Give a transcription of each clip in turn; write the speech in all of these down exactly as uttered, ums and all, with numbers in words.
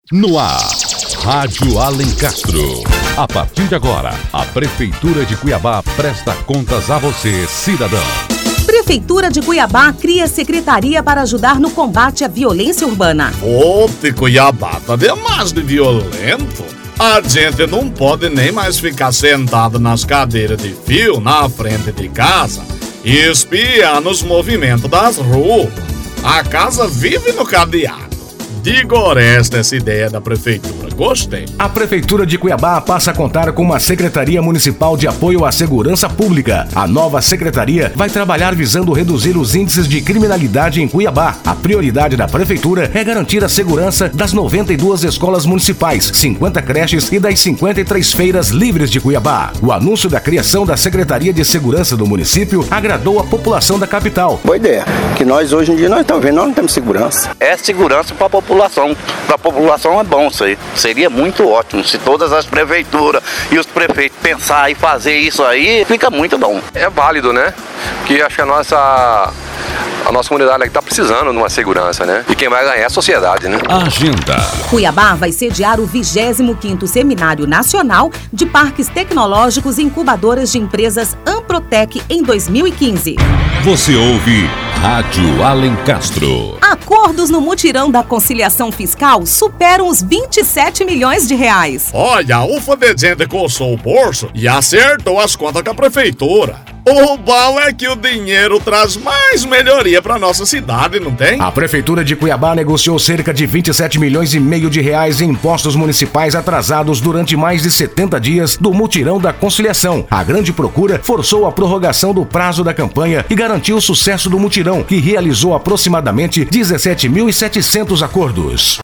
No ar, Rádio Alencastro. A partir de agora, a Prefeitura de Cuiabá presta contas a você, cidadão. Prefeitura de Cuiabá cria secretaria para ajudar no combate à violência urbana. Ô, de Cuiabá tá demais de violento. A gente não pode nem mais ficar sentado nas cadeiras de fio na frente de casa e espiar nos movimentos das ruas. A casa vive no cadeado. Digo esta essa ideia da prefeitura, gostei. A Prefeitura de Cuiabá passa a contar com uma Secretaria Municipal de Apoio à Segurança Pública. A nova secretaria vai trabalhar visando reduzir os índices de criminalidade em Cuiabá. A prioridade da Prefeitura é garantir a segurança das noventa e duas escolas municipais, cinquenta creches e das cinquenta e três feiras livres de Cuiabá. O anúncio da criação da Secretaria de Segurança do município agradou a população da capital. Boa ideia, que nós hoje em dia nós estamos vendo, nós não temos segurança. É segurança para a população. Para a população é bom isso aí. Seria muito ótimo se todas as prefeituras e os prefeitos pensar e fazer isso aí, fica muito bom. É válido, né? Porque acho que a nossa, a nossa comunidade aqui está precisando de uma segurança, né? E quem vai ganhar é a sociedade, né? Agenda. Cuiabá vai sediar o vigésimo quinto Seminário Nacional de Parques Tecnológicos e Incubadoras de Empresas Amprotec em dois mil e quinze. Você ouve Rádio Alencastro. Acordos no mutirão da conciliação fiscal superam os vinte e sete milhões de reais. Olha, o Fodegente coçou o bolso e acertou as contas com a prefeitura. O bom é que o dinheiro traz mais melhoria para nossa cidade, não tem? A Prefeitura de Cuiabá negociou cerca de vinte e sete milhões e meio de reais em impostos municipais atrasados durante mais de setenta dias do mutirão da conciliação. A grande procura forçou a prorrogação do prazo da campanha e garantiu o sucesso do mutirão, que realizou aproximadamente dezessete mil e setecentos acordos.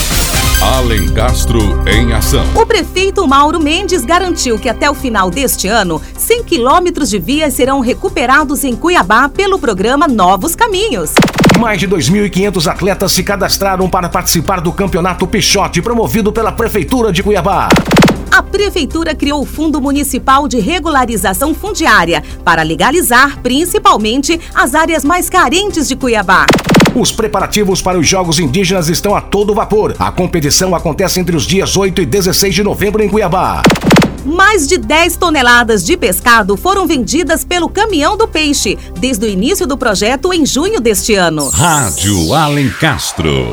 Alencastro em ação. O prefeito Mauro Mendes garantiu que até o final deste ano, cem quilômetros de vias serão recuperados em Cuiabá pelo programa Novos Caminhos. Mais de dois mil e quinhentos atletas se cadastraram para participar do Campeonato Peixote, promovido pela Prefeitura de Cuiabá. A Prefeitura criou o Fundo Municipal de Regularização Fundiária para legalizar, principalmente, as áreas mais carentes de Cuiabá. Os preparativos para os Jogos Indígenas estão a todo vapor. A competição acontece entre os dias oito e dezesseis de novembro em Cuiabá. Mais de dez toneladas de pescado foram vendidas pelo Caminhão do Peixe, desde o início do projeto em junho deste ano. Rádio Alencastro.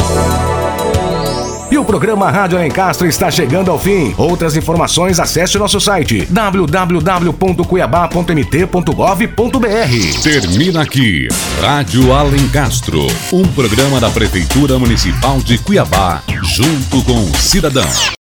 E o programa Rádio Alencastro está chegando ao fim. Outras informações, acesse o nosso site w w w ponto cuiabá ponto m t ponto gov ponto b r. Termina aqui Rádio Alencastro, um programa da Prefeitura Municipal de Cuiabá, junto com o cidadão.